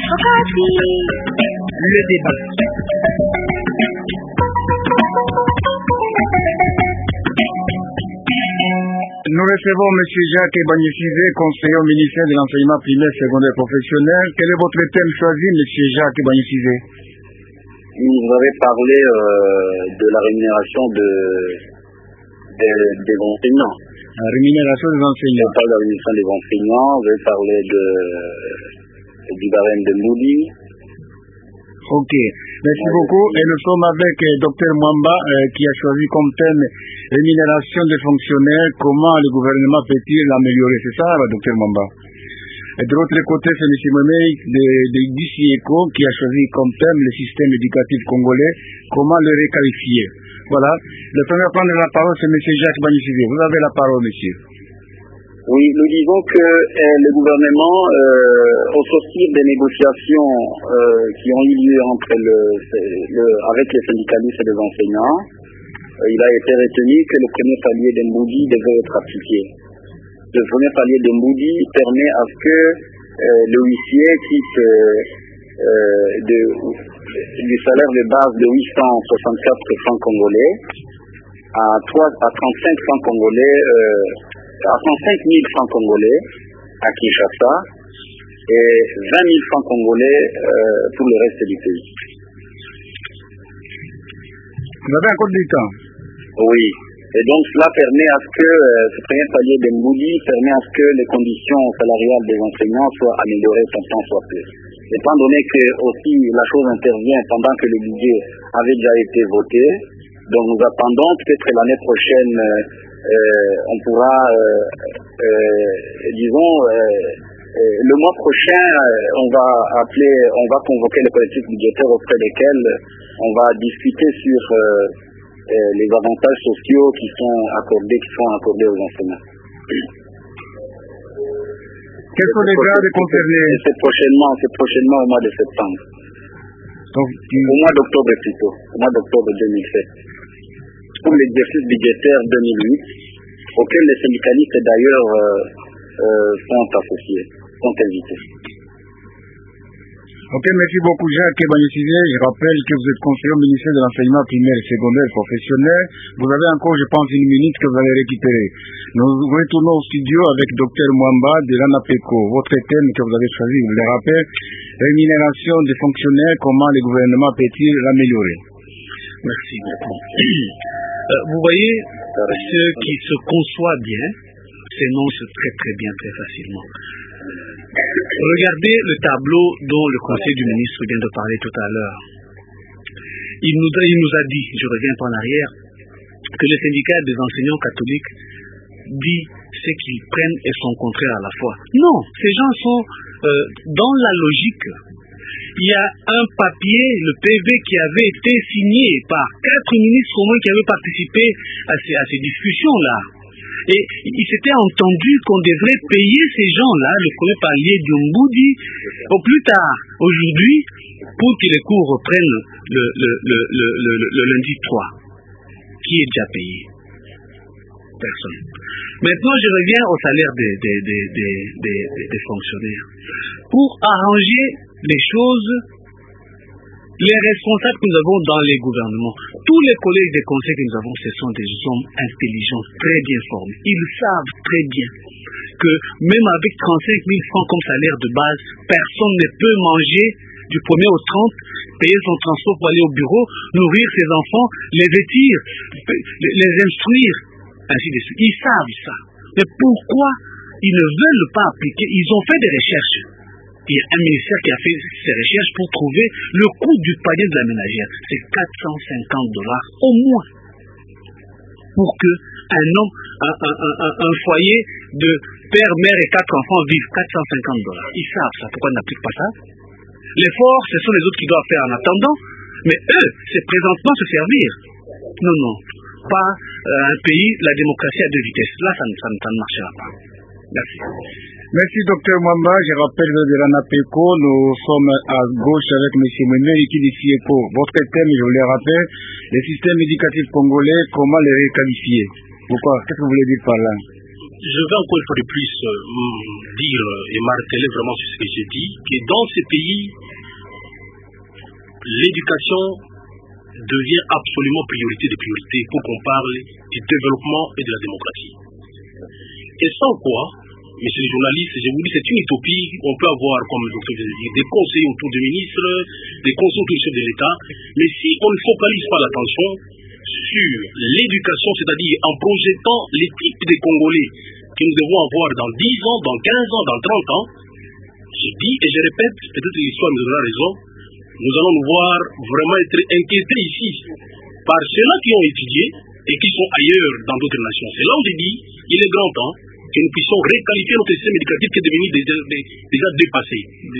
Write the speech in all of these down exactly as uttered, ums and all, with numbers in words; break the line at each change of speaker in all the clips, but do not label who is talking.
Le débat.
Nous recevons M. Jacques Ebanyisizé, conseiller au ministère de l'enseignement primaire secondaire professionnel. Quel est votre thème choisi, M. Jacques Ebanyisizé?
Vous avez parlé euh, de la rémunération de, de, des enseignants.
La rémunération des enseignants.
Vous avez parlé de la rémunération des enseignants, vous avez parlé de, du barème de Mouli.
Ok, merci beaucoup. Et nous sommes avec euh, Dr Mwamba euh, qui a choisi comme thème rémunération des fonctionnaires. Comment le gouvernement peut-il l'améliorer? C'est ça, Dr Mwamba? Et de l'autre côté, c'est M. Momei de, de d'I C I E C O qui a choisi comme thème le système éducatif congolais. Comment le réqualifier? Voilà. Le premier à prendre la parole, c'est M. Jacques Ebanyisizé. Vous avez la parole, monsieur.
Oui, nous disons que euh, le gouvernement, euh, au sortir des négociations euh, qui ont eu lieu entre le, le, avec les syndicalistes et les enseignants, euh, il a été retenu que le premier palier de Moudi devait être appliqué. Le premier palier de Moudi permet à ce que euh, le huissier quitte euh, euh, de, du salaire de base de huit cent soixante-quatre francs congolais à, à trente-cinq francs congolais, euh, à trente-cinq mille francs congolais à Kinshasa et vingt mille francs congolais euh, pour le reste du pays.
Vous avez encore du temps?
Oui. Et donc cela permet à ce que euh, ce premier palier de Mouli permet à ce que les conditions salariales des enseignants soient améliorées tant tant soit plus. Étant donné que aussi la chose intervient pendant que le budget avait déjà été voté, donc nous attendons peut-être l'année prochaine euh, euh, on pourra euh, euh, disons euh, euh, le mois prochain euh, on va appeler on va convoquer les collectifs budgétaires auprès desquels on va discuter sur euh, Euh, les avantages sociaux qui sont accordés, qui sont accordés aux enseignants.
Quels sont les grades concernés?
C'est prochainement, c'est prochainement au mois de septembre.
Donc,
au mois d'octobre plutôt, au mois d'octobre deux mille sept. Pour l'exercice budgétaire deux mille huit, auquel les syndicalistes d'ailleurs euh, euh, sont associés, sont invités.
Ok, merci beaucoup Jacques Ebanyisizé. Je rappelle que vous êtes conseiller au ministère de l'enseignement primaire et secondaire professionnel. Vous avez encore, je pense, une minute que vous allez récupérer. Nous retournons au studio avec Dr Mwamba de l'ANAPECO. Votre thème que vous avez choisi, vous le rappelez, rémunération des fonctionnaires, comment le gouvernement peut-il l'améliorer?
Merci beaucoup. Euh, vous voyez, ce qui se conçoit bien s'énonce très très bien, très facilement. Regardez le tableau dont le conseil du ministre vient de parler tout à l'heure. Il nous, il nous a dit, je reviens un peu en arrière, que le syndicat des enseignants catholiques dit ce qu'ils prennent et son contraire à la fois. Non, ces gens sont euh, dans la logique. Il y a un papier, le P V, qui avait été signé par quatre ministres au moins qui avaient participé à ces, à ces discussions-là. Et il s'était entendu qu'on devrait payer ces gens-là, le premier palier du Mboudi, au plus tard, aujourd'hui, pour que les cours reprennent le, le, le, le, le, le lundi trois. Qui est déjà payé? Personne. Maintenant, je reviens au salaire des, des, des, des, des, des fonctionnaires. Pour arranger les choses, les responsables que nous avons dans les gouvernements, tous les collègues des conseils que nous avons, ce sont des hommes intelligents, très bien formés. Ils savent très bien que même avec trente-cinq mille francs comme salaire de base, personne ne peut manger du premier au trente, payer son transport pour aller au bureau, nourrir ses enfants, les vêtir, les instruire, ainsi de suite. Ils savent ça. Mais pourquoi ils ne veulent pas appliquer? Ils ont fait des recherches. Il y a un ministère qui a fait ses recherches pour trouver le coût du panier de la ménagère. C'est quatre cent cinquante dollars au moins. Pour que un homme, un, un, un, un foyer de père, mère et quatre enfants vive quatre cent cinquante dollars. Ils savent ça. Pourquoi ils n'appliquent pas ça? L'effort, ce sont les autres qui doivent faire en attendant. Mais eux, c'est présentement se servir. Non, non. Pas euh, un pays, la démocratie à deux vitesses. Là, ça, ça, ça ne marchera pas. Merci.
Merci Dr Mwamba. Je rappelle de l'ANAPECO, nous sommes à gauche avec M. Mwemeri qui dit d'I C I E C O. Votre thème, je vous le rappelle, le système éducatif congolais, comment le réqualifier? Pourquoi? Qu'est-ce que vous voulez dire par là?
je vais encore une fois de plus euh, dire et marteler vraiment sur ce que j'ai dit, que dans ces pays, l'éducation devient absolument priorité de priorité pour qu'on parle du développement et de la démocratie. Et sans quoi, messieurs les journalistes, je vous dis, c'est une utopie. On peut avoir, comme le docteur vient de dire, des conseils autour des ministres, des conseils autour du chef de l'État, mais si on ne focalise pas l'attention sur l'éducation, c'est-à-dire en projetant les types de Congolais que nous devons avoir dans dix ans, dans quinze ans, dans trente ans, je dis et je répète, peut-être l'histoire nous donnera raison, nous allons nous voir vraiment être inquiétés ici par ceux-là qui ont étudié et qui sont ailleurs dans d'autres nations. C'est là où je dis, il est grand temps que nous puissions réqualifier notre système éducatif qui est devenu déjà, déjà dépassé.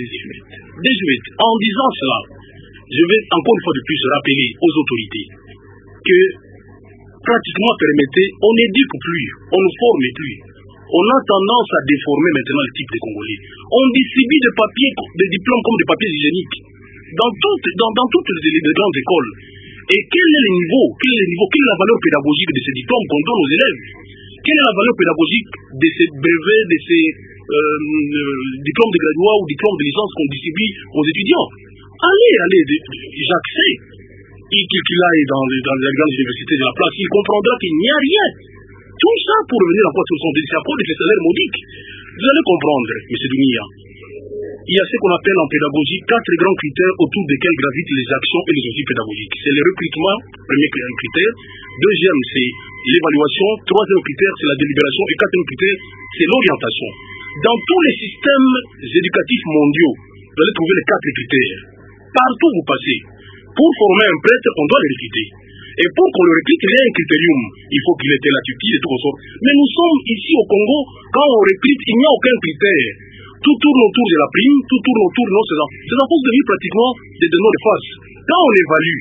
Désuet. En disant cela, je vais encore une fois de plus rappeler aux autorités que pratiquement, permettez, on n'éduque plus, on ne forme plus. On a tendance à déformer maintenant le type de Congolais. On distribue des papiers, des diplômes comme des papiers hygiéniques dans toutes, dans, dans toutes les, les grandes écoles. Et quel est le niveau, quel est le niveau, quelle est la valeur pédagogique de ces diplômes qu'on donne aux élèves? Quelle est la valeur pédagogique de ces brevets, de ces euh, euh, diplômes de graduat ou diplômes de licence qu'on distribue aux étudiants? Allez, allez, Jacques C, qu'il aille dans les, dans les grandes universités de la place, il comprendra qu'il n'y a rien. Tout ça pour revenir à quoi ce sont des accords avec les salaires modiques. Vous allez comprendre, M. Dounia. Il y a ce qu'on appelle en pédagogie quatre grands critères autour desquels gravitent les actions et les objectifs pédagogiques. C'est le recrutement, premier critère. Deuxième, c'est l'évaluation. Troisième critère, c'est la délibération. Et quatrième critère, c'est l'orientation. Dans tous les systèmes éducatifs mondiaux, vous allez trouver les quatre critères. Partout où vous passez. Pour former un prêtre, on doit le recruter. Et pour qu'on le recrute, il y a un critérium. Il faut qu'il ait la Turquie et tout ça. Mais nous sommes ici au Congo, quand on recrute, il n'y a aucun critère. Tout tourne autour de la prime, tout tourne autour de nos ces enfants. Ces enfants deviennent pratiquement des donneurs de face. Quand on évalue,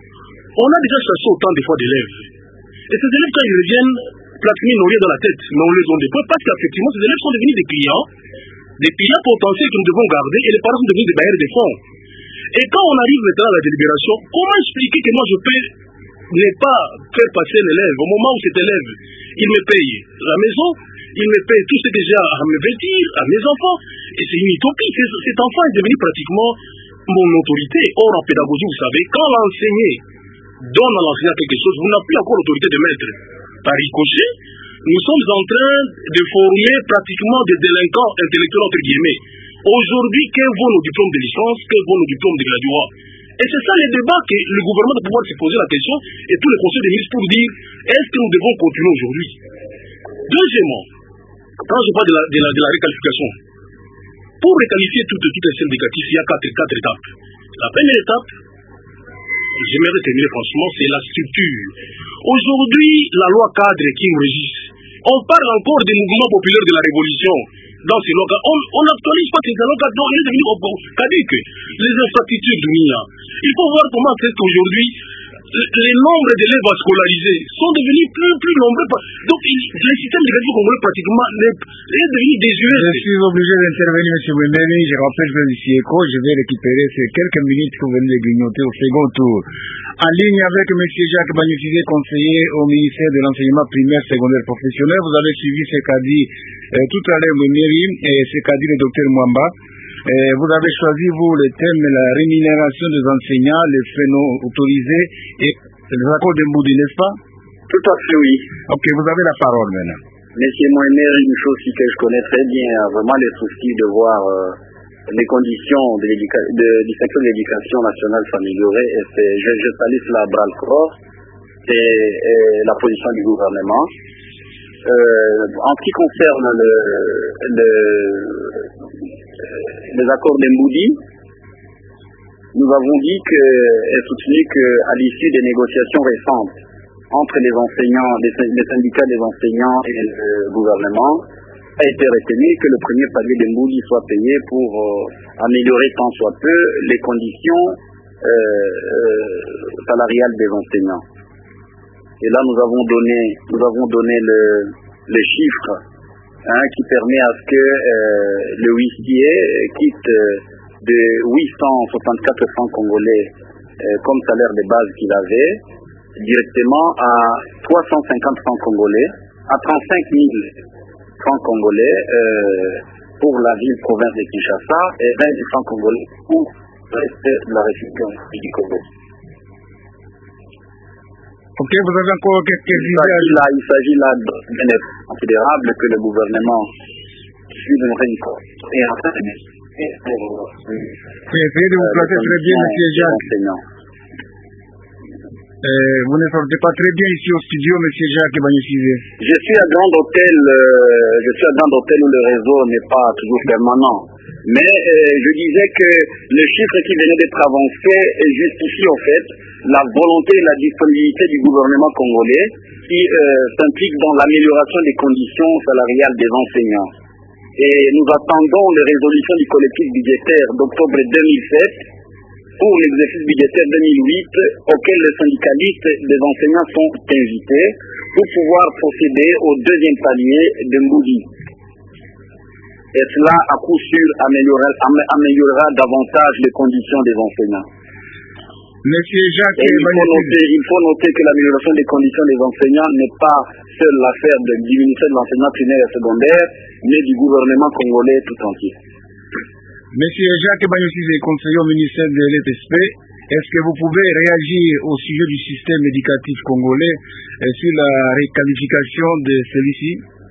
on a déjà cherché autant de fois d'élèves. Et ces élèves, quand ils reviennent, pratiquement ils n'ont rien dans la tête, mais on les donne des points parce qu'effectivement, ces élèves sont devenus des clients, des clients potentiels que nous devons garder, et les parents sont devenus des bailleurs de fonds. Et quand on arrive maintenant à la délibération, comment expliquer que moi je peux ne pas faire passer l'élève au moment où cet élève, il me paye la maison, il me paye tout ce que j'ai à me vêtir, à mes enfants, et c'est une utopie. Cet enfant est devenu pratiquement mon autorité. Or, en pédagogie, vous savez, quand l'enseigné donne à l'enseignant quelque chose, vous n'avez plus encore l'autorité de maître. Par ricochet, nous sommes en train de former pratiquement des délinquants intellectuels, entre guillemets. Aujourd'hui, que vaut nos diplômes de licence, que vaut nos diplômes de graduat? Et c'est ça le débat que le gouvernement doit pouvoir se poser la question, et tous les conseils des ministres pour dire, est-ce que nous devons continuer aujourd'hui? Deuxièmement, quand je parle de la, de la, de la réqualification, pour réqualifier tout, tout un système éducatif, il y a quatre, quatre étapes. La première étape, j'aimerais terminer franchement, c'est la structure. Aujourd'hui, la loi cadre qui nous régisse, on parle encore des mouvements populaires de la révolution. Dans ces lois, on n'actualise pas ces lois, donc il est devenu caduque. Les infrastructures du M I A. Il faut voir comment c'est qu'aujourd'hui, les nombres d'élèves à scolariser sont devenus plus, plus nombreux. Donc, le système éducatif congolais pratiquement est devenu désuet.
Je suis obligé d'intervenir, M. Wemeri. Je rappelle que ici écho, je vais récupérer ces quelques minutes que vous venez de grignoter au second tour. En ligne avec M. Jacques Bagnoufié, conseiller au ministère de l'enseignement primaire, secondaire, professionnel. Vous avez suivi ce qu'a dit euh, tout à l'heure Wemeri et ce qu'a dit le docteur Mwamba. Euh, vous avez choisi, vous, le thème la rémunération des enseignants, les frais non autorisés et les accords de Mboudi, n'est-ce pas?
Tout à fait, oui.
Ok, vous avez la parole maintenant.
Monsieur Moïmer, une chose que je connais très bien, vraiment les soucis de voir euh, les conditions de de, du secteur de l'éducation nationale s'améliorer. Et c'est, je, je salue cela à bras le corps. C'est euh, la position du gouvernement. Euh, en ce qui concerne le, le, les accords de Mboudi, nous avons dit que, et soutenu qu'à l'issue des négociations récentes entre les enseignants, les, les syndicats des enseignants et le gouvernement, a été retenu que le premier palier de Mboudi soit payé pour euh, améliorer tant soit peu les conditions euh, euh, salariales des enseignants. Et là, nous avons donné, nous avons donné le, le chiffre hein, qui permet à ce que euh, le huissier quitte de huit cent soixante-quatre francs congolais euh, comme salaire de base qu'il avait, directement à trois cent cinquante francs congolais, à trente-cinq mille francs congolais euh, pour la ville province de Kinshasa et vingt mille francs congolais pour le reste de la République du Congo.
Ok, vous avez encore quelques
idées? Il s'agit là d'un effort considérable que le gouvernement suit de notre et en train de
essayez de vous placer très bien, M. Jacques. Euh, vous ne sortez pas très bien ici au studio, M. Jacques Banyusize.
Je suis à Grand Hôtel, euh, je suis à Grand Hôtel où le réseau n'est pas toujours permanent. Mais euh, je disais que le chiffre qui venait d'être avancé justifie en fait la volonté et la disponibilité du gouvernement congolais qui euh, s'implique dans l'amélioration des conditions salariales des enseignants. Et nous attendons les résolutions du collectif budgétaire d'octobre deux mille sept pour l'exercice budgétaire deux mille huit auquel les syndicalistes des enseignants sont invités pour pouvoir procéder au deuxième palier de Mboudi. Et cela, à coup sûr, améliorera, améliorera davantage les conditions des enseignants.
Monsieur Jacques,
il, faut noter, il faut noter que l'amélioration des conditions des enseignants n'est pas seule l'affaire du ministère de l'enseignement primaire et secondaire, mais du gouvernement congolais tout entier.
Monsieur Jacques Banyusize, conseiller au ministère de l'E P S P, est-ce que vous pouvez réagir au sujet du système éducatif congolais et sur la réqualification de celui-ci?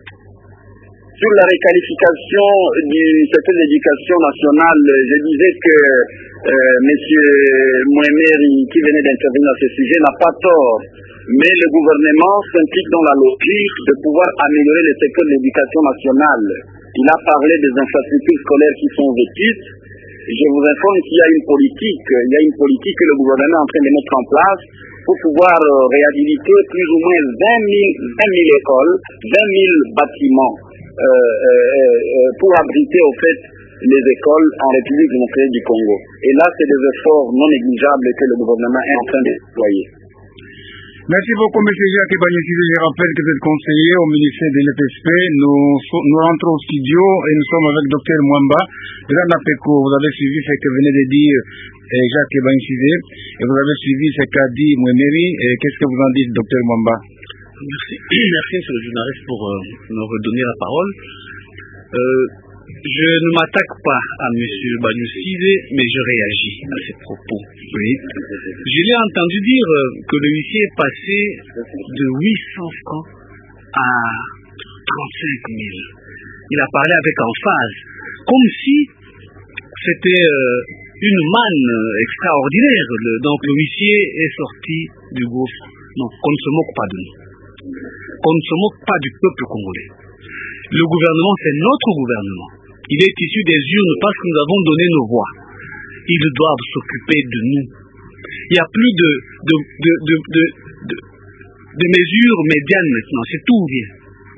Sur la réqualification du secteur de l'éducation nationale, je disais que euh, M. Mouemeri, qui venait d'intervenir à ce sujet, n'a pas tort. Mais le gouvernement s'implique dans la logique de pouvoir améliorer le secteur de l'éducation nationale. Il a parlé des infrastructures scolaires qui sont vétustes. Je vous informe qu'il y a une politique, il y a une politique que le gouvernement est en train de mettre en place pour pouvoir euh, réhabiliter plus ou moins vingt mille écoles, vingt mille bâtiments euh, euh, euh, pour abriter au fait les écoles en République démocratique du Congo. Et là, c'est des efforts non négligeables que le gouvernement est en train de déployer.
Merci beaucoup, M. Jacques Banyusize. Je rappelle que vous êtes conseiller au ministère de l'E P S P. Nous, nous rentrons au studio et nous sommes avec Dr Mwamba de l'ANAPECO. Vous avez suivi ce que venait de dire eh, Jacques Banyusize et vous avez suivi ce qu'a dit Mouemeri. Qu'est-ce que vous en dites, Dr Mwamba?
Merci, merci, monsieur le journaliste, pour euh, me redonner la parole. Euh, Je ne m'attaque pas à M. Banyusize, mais je réagis à ses propos. Oui. Je l'ai entendu dire que le huissier est passé de huit cents francs à trente-cinq mille. Il a parlé avec emphase, comme si c'était euh, une manne extraordinaire. Donc le huissier est sorti du gouffre. Non, qu'on ne se moque pas de nous. Qu'on ne se moque pas du peuple congolais. Le gouvernement, c'est notre gouvernement. Il est issu des urnes parce que nous avons donné nos voix. Ils doivent s'occuper de nous. Il n'y a plus de, de, de, de, de, de, de mesures médianes maintenant. C'est tout bien.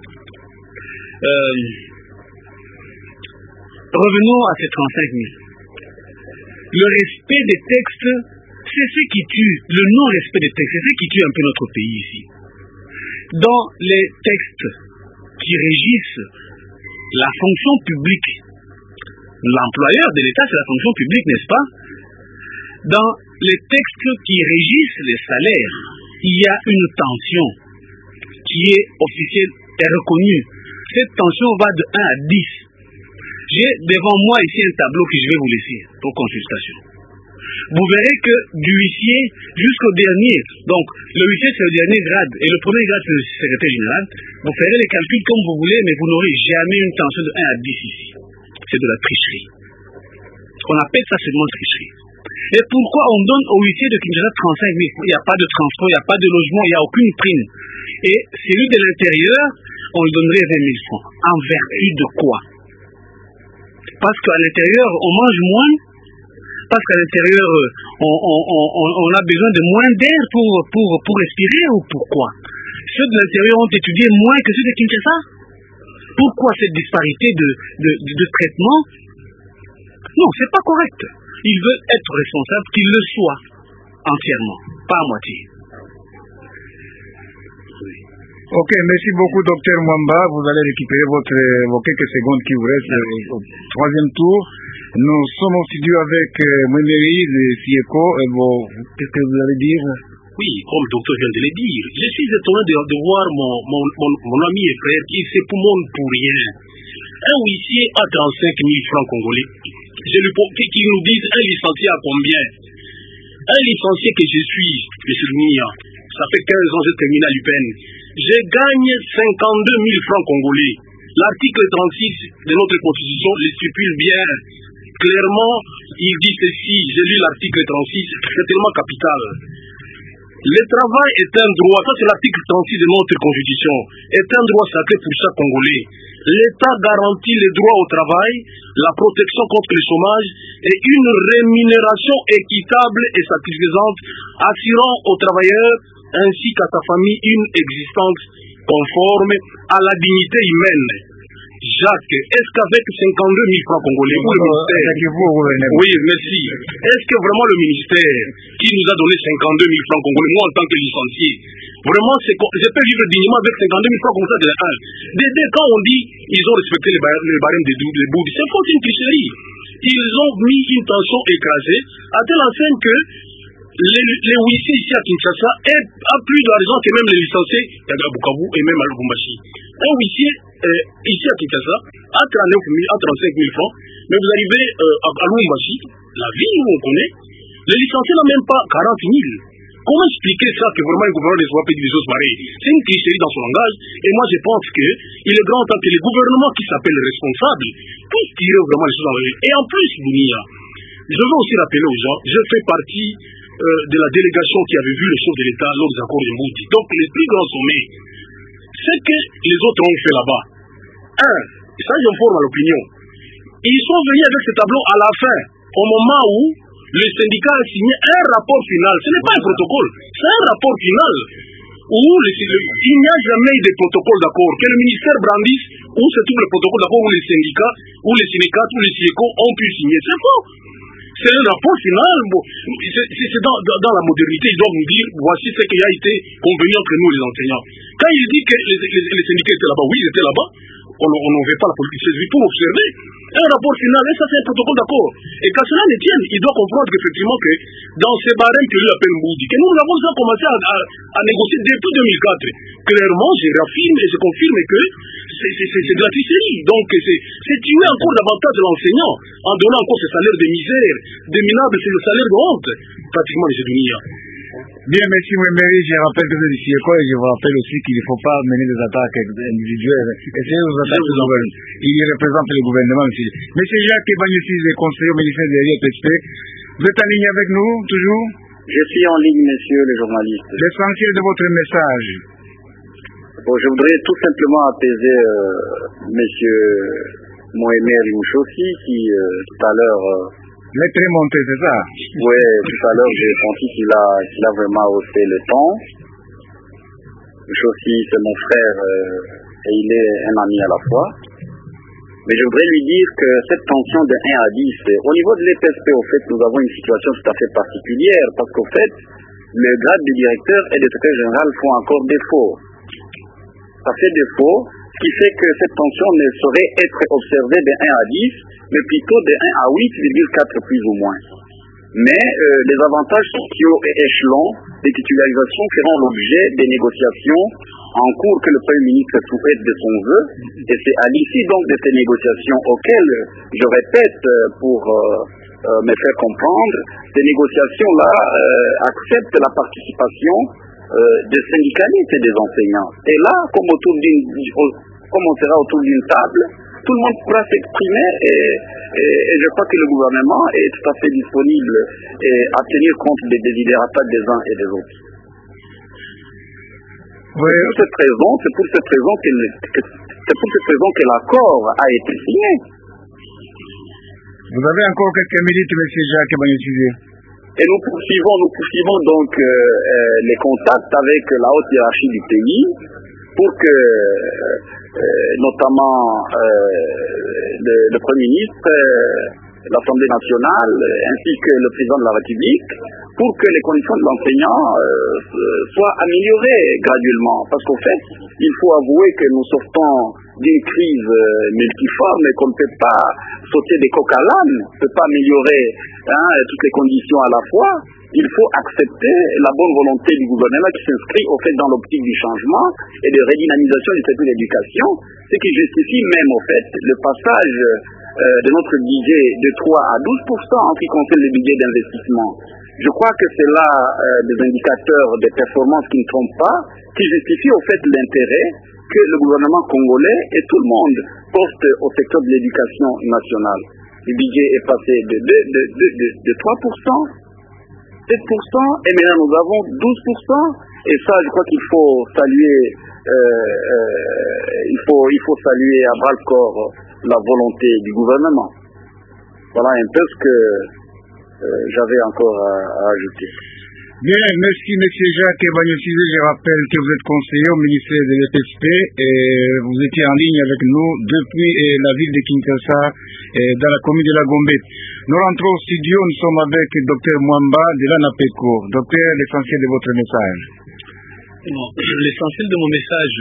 Euh, revenons à ces trente-cinq mille. Le respect des textes, c'est ce qui tue. Le non-respect des textes, c'est ce qui tue un peu notre pays ici. Dans les textes qui régissent la fonction publique, l'employeur de l'État, c'est la fonction publique, n'est-ce pas? Dans les textes qui régissent les salaires, il y a une tension qui est officielle et reconnue. Cette tension va de un à dix. J'ai devant moi ici un tableau que je vais vous laisser pour consultation. Vous verrez que du huissier jusqu'au dernier, donc le huissier c'est le dernier grade et le premier grade c'est le secrétaire général, vous ferez les calculs comme vous voulez, mais vous n'aurez jamais une tension de un à dix ici. C'est de la tricherie. On appelle ça seulement tricherie. Et pourquoi on donne au huissier de Kinshasa trente-cinq mille? Il n'y a pas de transport, il n'y a pas de logement, il n'y a aucune prime. Et celui de l'intérieur, on lui donnerait vingt mille francs. En vertu de quoi? Parce qu'à l'intérieur, on mange moins. Parce qu'à l'intérieur, on, on, on, on a besoin de moins d'air pour, pour, pour respirer ou pourquoi? Ceux de l'intérieur ont étudié moins que ceux de Kinshasa? Pourquoi cette disparité de, de, de, de traitement? Non, c'est pas correct. Ils veulent être responsables, qu'ils le soient entièrement, pas à moitié. Oui.
Ok, merci beaucoup, docteur Mwamba. Vous allez récupérer votre, vos quelques secondes qui vous restent au troisième tour. Nous sommes au studio avec euh, Mouemeri de FIECO. Bon, qu'est-ce que vous allez dire?
Oui, comme le docteur vient de le dire, je suis étonné de, de voir mon, mon, mon, mon ami et frère qui s'époumonne pour rien. Un huissier à trente-cinq mille francs congolais. Je lui qui, qui nous dise un licencié à combien? Un licencié que je suis, M. Nia, ça fait quinze ans que j'ai terminé à l'U P N. Je gagne cinquante-deux mille francs congolais. L'article trente-six de notre constitution le stipule bien. Clairement, il dit ceci, j'ai lu l'article trente-six, c'est tellement capital. Le travail est un droit, ça c'est l'article trente-six de notre constitution, est un droit sacré pour chaque Congolais. L'État garantit les droits au travail, la protection contre le chômage et une rémunération équitable et satisfaisante, assurant aux travailleurs ainsi qu'à sa famille une existence conforme à la dignité humaine. Jacques, est-ce qu'avec cinquante-deux mille francs congolais, vous, le ministère... Oui, merci. Est-ce que vraiment le ministère qui nous a donné cinquante-deux mille francs congolais, moi en tant que licencié, vraiment, je peux vivre dignement avec cinquante-deux mille francs comme ça de un. Dès, dès quand on dit ils ont respecté les barèmes, les barèmes des doubles, les boudes, c'est faux, une tricherie. Ils ont mis une tension écrasée à telle enseigne que les, les huissiers ici à Kinshasa a plus d'argent que même les licenciés à Bukavu et même à Lubumbashi. Un huissier euh, ici à Kinshasa a trente-neuf mille, à trente-cinq mille francs, mais vous arrivez euh, à, à Lubumbashi, la ville où on connaît, les licenciés n'ont même pas quarante mille. Comment expliquer ça que vraiment le gouvernement ne soit pas des choses pareilles? C'est une tricherie dans son langage, et moi je pense qu'il est grand temps que les gouvernements qui s'appellent responsables puissent tirer vraiment les choses en ligne. Et en plus, Bounia, je veux aussi rappeler aux gens, je fais partie euh, de la délégation qui avait vu les chefs de l'État lors des accords de Mbouti. Donc les plus grands sommets, c'est que les autres ont fait là-bas. Un, ça j'informe à l'opinion, ils sont venus avec ce tableau à la fin, au moment où le syndicat a signé un rapport final. Ce n'est pas un protocole, c'est un rapport final où le, le, il n'y a jamais eu de protocole d'accord. Que le ministère brandisse où se trouve le protocole d'accord où les syndicats, où les syndicats, où les S I E C O ont pu signer. C'est faux. C'est un rapport final. Bon, c'est dans, dans, dans la modernité, ils doivent nous dire voici ce qui a été convenu entre nous les enseignants. Quand il dit que les, les, les syndicats étaient là-bas, oui, ils étaient là-bas. On n'en veut pas la politique civile pour observer un rapport final, et ça c'est un protocole d'accord. Et qu'à cela ne tienne, il doit comprendre qu'effectivement que dans ces barèmes que lui appelle Mboudi, que nous avons déjà commencé à, à, à négocier depuis deux mille quatre. Clairement, je réaffirme et je confirme que c'est de la tricherie. Donc c'est tuer encore davantage l'enseignant en donnant encore ce salaire de misère, de minable, c'est le salaire de honte, pratiquement les États-Unis.
Bien, merci, Mouemeri. Je rappelle que vous êtes ici et quoi, et je vous rappelle aussi qu'il ne faut pas mener des attaques individuelles. Essayez aux attaques du gouvernement. Il représente le gouvernement, monsieur. Monsieur Jacques Ebanyossi, le conseiller au ministère de l'I P S P. Vous êtes en ligne avec nous, toujours?
Je suis en ligne, messieurs les journalistes.
L'essentiel de votre message.
Bon, je voudrais tout simplement apaiser euh, monsieur Mouemeri Mouchossi, qui euh, tout à l'heure... Euh,
Les très monté, c'est ça?
Oui, tout à l'heure, j'ai senti qu'il a, qu'il a vraiment haussé le ton. Mouchossi, c'est mon frère euh, et il est un ami à la fois. Mais je voudrais lui dire que cette tension de un à dix, au niveau de l'E P S P, au fait, nous avons une situation tout à fait particulière, parce qu'au fait, le grade de directeur et de secrétaire général font encore défaut. Ça fait défaut, ce qui fait que cette tension ne saurait être observée de un à dix, mais plutôt de un à huit virgule quatre plus ou moins. Mais euh, les avantages sociaux et échelons des titularisations feront l'objet des négociations en cours que le Premier ministre souhaite de son vœu. Et c'est à l'issue donc de ces négociations auxquelles, je répète pour euh, euh, me faire comprendre, ces négociations-là euh, acceptent la participation euh, des syndicalistes et des enseignants. Et là, comme, autour d'une, comme on sera autour d'une table, tout le monde pourra s'exprimer et, et, et je crois que le gouvernement est tout à fait disponible et à tenir compte des désidératas des uns et des autres. Oui. C'est pour cette raison, c'est pour cette raison que, que c'est pour cette raison que l'accord a été signé.
Vous avez encore quelques minutes, M. Jacques Ebanyossi.
Et nous poursuivons, nous poursuivons donc euh, euh, les contacts avec la haute hiérarchie du pays pour que Euh, notamment euh, le, le Premier ministre, euh, l'Assemblée nationale, ainsi que le Président de la République, pour que les conditions de l'enseignant euh, soient améliorées graduellement. Parce qu'au fait, il faut avouer que nous sortons d'une crise euh, multiforme et qu'on ne peut pas sauter des coques à l'âne, on ne peut pas améliorer hein, toutes les conditions à la fois. il faut accepter la bonne volonté du gouvernement qui s'inscrit au fait dans l'optique du changement et de redynamisation du secteur de l'éducation, ce qui justifie même au fait le passage euh, de notre budget de trois à douze pour cent en ce qui concerne le budget d'investissement. Je crois que c'est là euh, des indicateurs de performance qui ne trompent pas, qui justifient au fait l'intérêt que le gouvernement congolais et tout le monde porte au secteur de l'éducation nationale. Le budget est passé de, de, de, de, de, de trois pour cent, sept pour cent, et maintenant nous avons douze pour cent, et ça je crois qu'il faut saluer, euh, euh, il, faut, il faut saluer à bras le corps la volonté du gouvernement. Voilà un peu ce que euh, j'avais encore à, à ajouter.
Bien, merci M. Jacques Ebanyosizé. Je rappelle que vous êtes conseiller au ministère de l'E P S P et vous étiez en ligne avec nous depuis eh, la ville de Kinshasa, eh, dans la commune de la Gombe. Nous rentrons au studio, nous sommes avec Dr Mwamba de l'ANAPECO. Docteur, l'essentiel de votre message.
Bon, l'essentiel de mon message,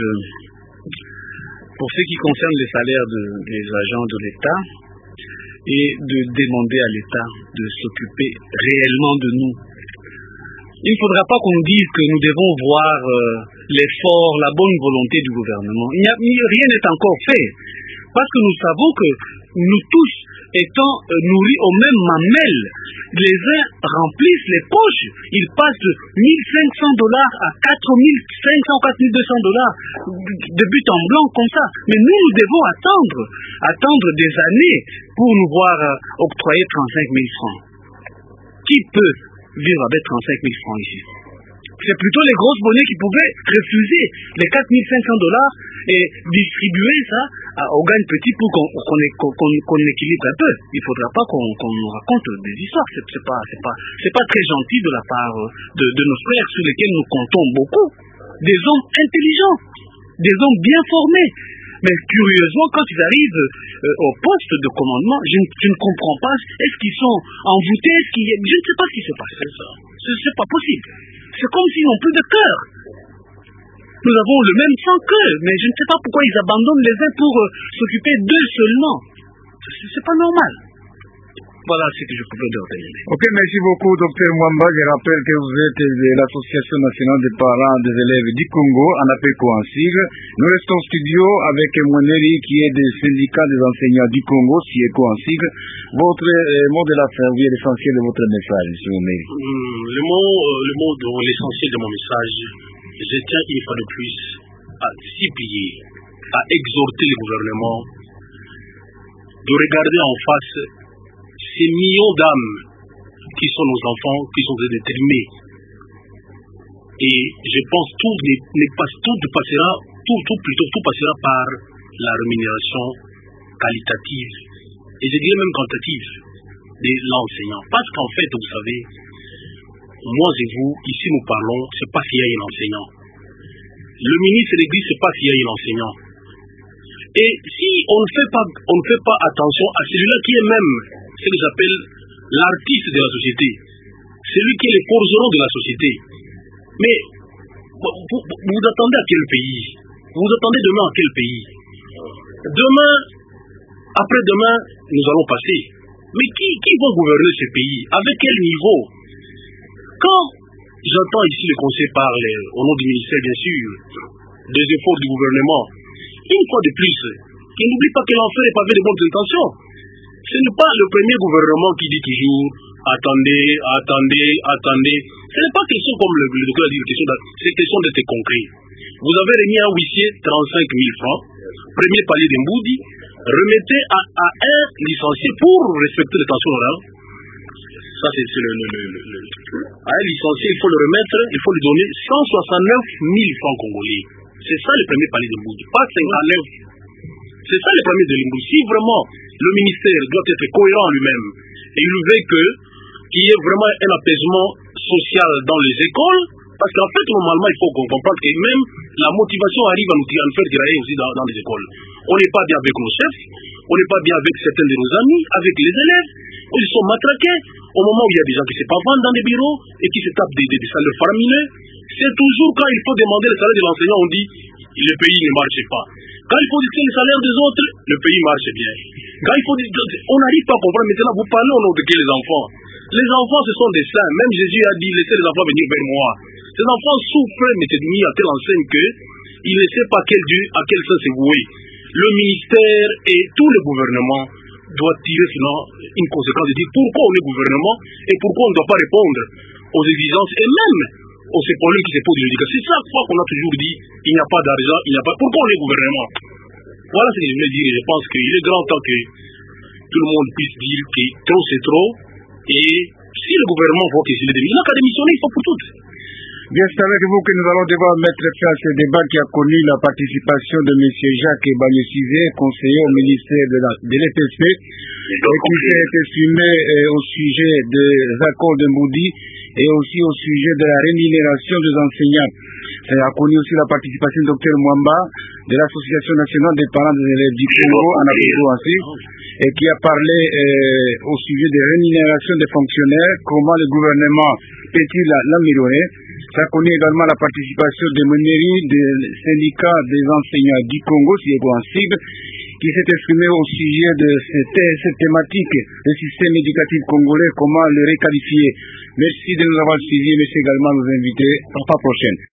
pour ce qui concerne les salaires de, des agents de l'État, est de demander à l'État de s'occuper réellement de nous. Il ne faudra pas qu'on dise que nous devons voir euh, l'effort, la bonne volonté du gouvernement. Il n'y a, rien n'est encore fait. Parce que nous savons que nous tous, étant euh, nourris au même mamelle, les uns remplissent les poches. Ils passent de mille cinq cents dollars à quatre mille cinq cents, quatre mille deux cents dollars de but en blanc comme ça. Mais nous, nous devons attendre, attendre des années pour nous voir euh, octroyer trente-cinq mille francs. Qui peut vivre avec trente-cinq mille francs ici? C'est plutôt les grosses bonnets qui pouvaient refuser les quatre mille cinq cents dollars et distribuer ça aux gagne petits pour qu'on qu'on qu'on qu'on équilibre un peu. Il ne faudra pas qu'on qu'on nous raconte des histoires. C'est c'est pas c'est pas c'est pas très gentil de la part de, de nos frères sur lesquels nous comptons beaucoup. Des hommes intelligents, des hommes bien formés. Mais curieusement, quand ils arrivent euh, au poste de commandement, je, je ne comprends pas. Est-ce qu'ils sont envoûtés? Est-ce qu'il y a... Je ne sais pas ce qui se passe. Ce n'est pas possible. C'est comme s'ils n'ont plus de cœur. Nous avons le même sang qu'eux, mais je ne sais pas pourquoi ils abandonnent les uns pour euh, s'occuper d'eux seulement. C'est pas normal. Voilà ce que je pouvais leur donner.
Ok, merci beaucoup, docteur Mwamba. Je rappelle que vous êtes de l'Association nationale des parents des élèves du Congo, ANAPECO en sigle. Nous restons au studio avec Mweneri, qui est des syndicats des enseignants du Congo, SIECO en sigle. Votre euh, mot de la fin, oui, l'essentiel de votre message, M. Mweneri.
Mmh, le mot, euh, le mot de l'essentiel de mon message, je tiens une fois de plus à supplier, à exhorter le gouvernement de regarder en face ces millions d'âmes qui sont nos enfants, qui sont déterminés. Et je pense que tout, tout, tout passera, tout, tout plutôt, tout passera par la rémunération qualitative, et je dirais même quantitative, de l'enseignant. Parce qu'en fait, vous savez, moi et vous, ici nous parlons, c'est pas s'il y a un enseignant. Le ministre de l'Église, c'est pas s'il y a un enseignant. Et si on ne fait pas, on ne fait pas attention à celui-là qui est même ce que j'appelle l'artiste de la société, celui qui est le forgeron de la société. Mais vous, vous, vous attendez à quel pays? Vous vous attendez demain à quel pays? Demain, après-demain, nous allons passer. Mais qui, qui va gouverner ce pays? Avec quel niveau? Quand j'entends ici le conseil parler, au nom du ministère bien sûr, des efforts du gouvernement, une fois de plus, qu'il n'oublie pas que l'enfer est pavé de bonnes intentions. Ce n'est pas le premier gouvernement qui dit toujours attendez, attendez, attendez. Ce n'est pas question comme le, le docteur a dit, c'est question d'être concret. Vous avez remis à un huissier trente-cinq mille francs, premier palier d'Emboudi, remettez à, à un licencié pour respecter les tensions orales. Ça, c'est le, le, le, le, le. À un licencié, il faut le remettre, il faut lui donner cent soixante-neuf mille francs congolais. C'est ça le premier palier d'Emboudi, pas cinquante-neuf. C'est ça le premier de l'Emboudi. Si vraiment le ministère doit être cohérent lui-même et il veut que qu'il y ait vraiment un apaisement social dans les écoles, parce qu'en fait, normalement, il faut qu'on comprenne que même la motivation arrive à nous, à nous faire dérailler aussi dans, dans les écoles. On n'est pas bien avec nos chefs, on n'est pas bien avec certains de nos amis, avec les élèves, ils sont matraqués. Au moment où il y a des gens qui se pavandent dans les bureaux et qui se tapent des, des, des salaires faramineux, c'est toujours quand il faut demander le salaire de l'enseignant, on dit le pays ne marche pas. Quand il faut discuter le salaire des autres, le pays marche bien. Quand il faut discuter, on n'arrive pas à comprendre. Maintenant, vous parlez au nom de quels enfants? Les enfants, ce sont des saints. Même Jésus a dit, laissez les enfants venir vers moi. Ces enfants souffrent, mais c'est mis à telle enseigne qu'ils ne savent pas quel Dieu, à quel sens se vouer. Le ministère et tout le gouvernement doivent tirer sinon une conséquence de dire pourquoi on est gouvernement et pourquoi on ne doit pas répondre aux exigences et même aux problèmes qui se posent aujourd'hui. C'est chaque fois qu'on a toujours dit il n'y a pas d'argent, il n'y a pas. Pourquoi on est gouvernement? Voilà ce que je voulais dire. Je pense qu'il est grand temps que tout le monde puisse dire que trop c'est trop. Et si le gouvernement voit que c'est le demi, il n'a qu'à démissionner, il faut pour toutes.
Bien, c'est avec vous que nous allons devoir mettre fin à ce débat qui a connu la participation de M. Jacques Bagné-Cizé, conseiller au ministère de, de l'E P C, et qui s'est exprimé euh, au sujet des accords de Moudi et aussi au sujet de la rémunération des enseignants. Ça a connu aussi la participation du docteur Mwamba de l'Association nationale des parents des élèves du Congo, en Afrique aussi, et qui a parlé euh, au sujet des rémunérations des fonctionnaires, comment le gouvernement peut-il l'améliorer. Ça a connu également la participation des mairies, des syndicats des enseignants du Congo, si est possible, qui s'est exprimé au sujet de cette, cette thématique, le système éducatif congolais, comment le réqualifier. Merci de nous avoir suivis, merci également à nos invités. À la prochaine.